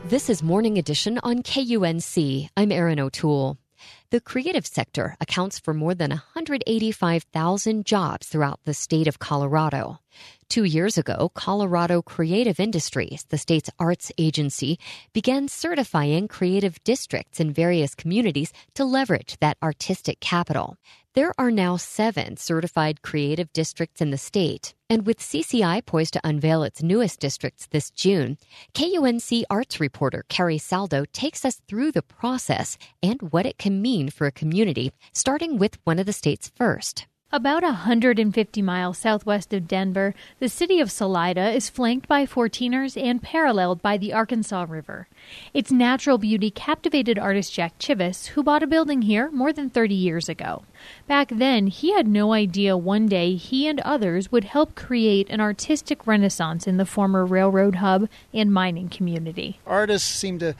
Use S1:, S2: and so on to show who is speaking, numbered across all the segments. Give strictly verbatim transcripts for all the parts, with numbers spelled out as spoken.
S1: This is Morning Edition on K U N C. I'm Erin O'Toole. The creative sector accounts for more than one hundred eighty-five thousand jobs throughout the state of Colorado. Two years ago, Colorado Creative Industries, the state's arts agency, began certifying creative districts in various communities to leverage that artistic capital. There are now seven certified creative districts in the state. And with C C I poised to unveil its newest districts this June, K U N C arts reporter Carrie Saldo takes us through the process and what it can mean for a community, starting with one of the state's first.
S2: About one hundred fifty miles southwest of Denver, the city of Salida is flanked by fourteeners and paralleled by the Arkansas River. Its natural beauty captivated artist Jack Chivvis, who bought a building here more than thirty years ago. Back then, he had no idea one day he and others would help create an artistic renaissance in the former railroad hub and mining community.
S3: Artists seem to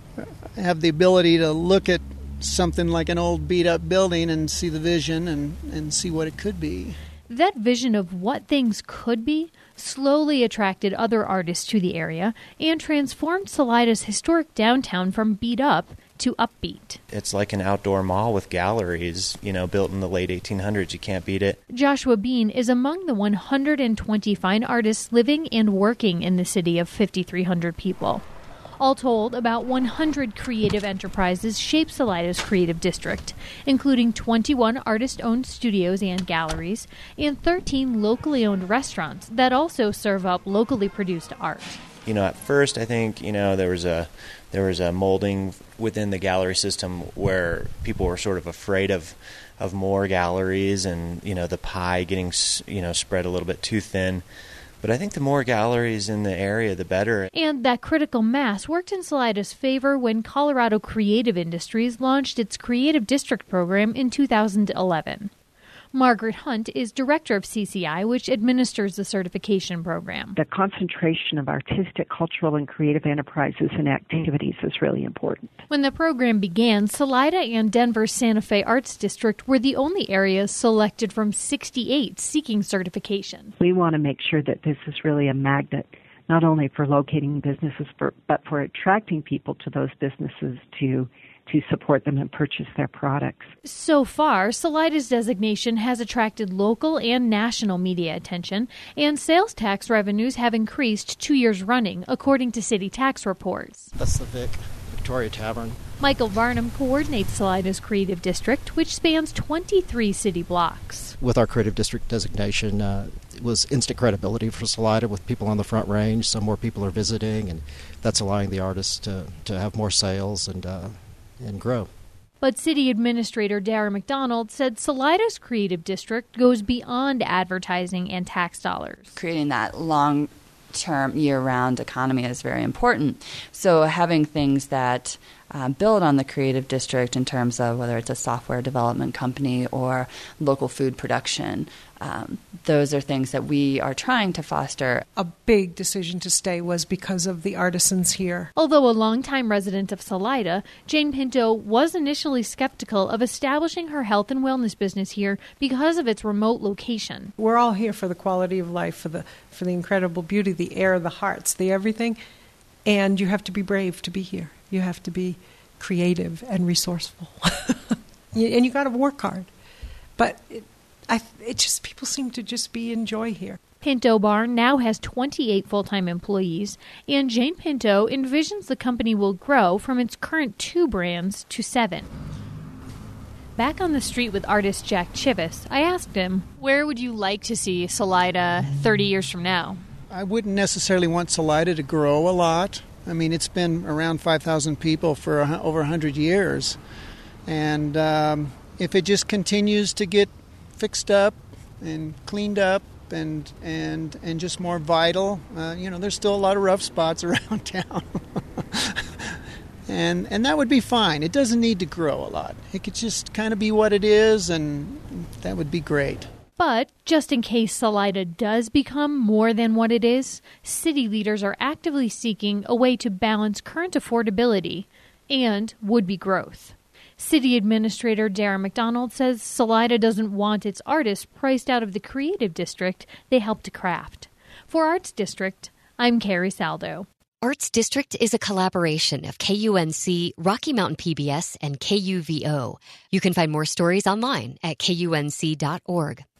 S3: have the ability to look at something like an old beat-up building and see the vision and, and see what it could be.
S2: That vision of what things could be slowly attracted other artists to the area and transformed Salida's historic downtown from beat-up to upbeat.
S4: It's like an outdoor mall with galleries, you know, built in the late eighteen hundreds. You can't beat it.
S2: Joshua Bean is among the one hundred twenty fine artists living and working in the city of fifty-three hundred people. All told, about one hundred creative enterprises shape Salida's creative district, including twenty-one artist-owned studios and galleries, and thirteen locally owned restaurants that also serve up locally produced art.
S4: You know, at first, I think, you know, there was a there was a molding within the gallery system where people were sort of afraid of of more galleries and, you know, the pie getting, you know, spread a little bit too thin. But I think the more galleries in the area, the better.
S2: And that critical mass worked in Salida's favor when Colorado Creative Industries launched its Creative District program in two thousand eleven. Margaret Hunt is director of C C I, which administers the certification program.
S5: The concentration of artistic, cultural, and creative enterprises and activities is really important.
S2: When the program began, Salida and Denver's Santa Fe Arts District were the only areas selected from sixty-eight seeking certification.
S5: We want to make sure that this is really a magnet, not only for locating businesses, for, but for attracting people to those businesses to to support them and purchase their products.
S2: So far, Salida's designation has attracted local and national media attention, and sales tax revenues have increased two years running, according to city tax reports.
S6: That's the Vic, Victoria Tavern.
S2: Michael Varnum coordinates Salida's Creative District, which spans twenty-three city blocks.
S6: With our Creative District designation, uh, it was instant credibility for Salida with people on the Front Range. Some more people are visiting, and that's allowing the artists to, to have more sales and uh, and grow.
S2: But City Administrator Dara McDonald said Salida's Creative District goes beyond advertising and tax dollars.
S7: Creating that long-term, year-round economy is very important. So having things that uh, build on the Creative District in terms of whether it's a software development company or local food production, um, those are things that we are trying to foster.
S8: A big decision to stay was because of the artisans here.
S2: Although a longtime resident of Salida, Jane Pinto was initially skeptical of establishing her health and wellness business here because of its remote location.
S8: We're all here for the quality of life, for the for the incredible beauty, the air, the hearts, the everything. And you have to be brave to be here. You have to be creative and resourceful. And you got to work hard. But it, I, it just, people seem to just be enjoy here.
S2: Pinto Barn now has twenty-eight full-time employees, and Jane Pinto envisions the company will grow from its current two brands to seven. Back on the street with artist Jack Chivvis, I asked him, where would you like to see Salida thirty years from now?
S3: I wouldn't necessarily want Salida to grow a lot. I mean, it's been around five thousand people for a, over one hundred years. And um, if it just continues to get fixed up and cleaned up and and and just more vital, uh, you know, there's still a lot of rough spots around town. and and that would be fine. It doesn't need to grow a lot. It could just kind of be what it is, and that would be great.
S2: But just in case Salida does become more than what it is, city leaders are actively seeking a way to balance current affordability and would-be growth. City Administrator Dara McDonald says Salida doesn't want its artists priced out of the creative district they help to craft. For Arts District, I'm Carrie Saldo.
S1: Arts District is a collaboration of K U N C, Rocky Mountain P B S, and K U V O. You can find more stories online at K U N C dot org.